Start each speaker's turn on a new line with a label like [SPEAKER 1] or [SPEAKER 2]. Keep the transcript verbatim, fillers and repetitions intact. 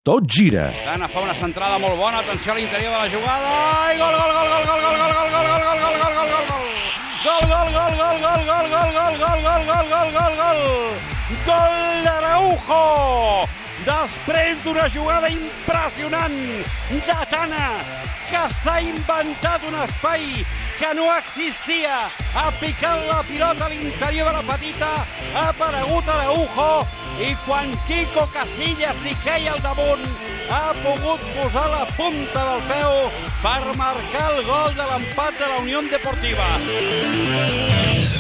[SPEAKER 1] Tot gira.
[SPEAKER 2] Dana fa una centrada molt bona, atenció a l'interior de la jugada, i gol, gol, gol, gol, gol, gol, gol, gol, gol, gol, gol, gol, gol, gol, gol. Gol, gol, gol, gol, gol, gol, gol, gol, gol, gol, gol, gol, gol, gol. Gol d'Araujo! Després d'una jugada impressionant de Dana, que s'ha inventat un espai que no existia, ha picat la pilota a l'interior de la petita, ha aparegut Araujo, i quan Quico Casillas li queia al damunt, ha pogut posar la punta del peu per marcar el gol de l'empat de la Unión Deportiva.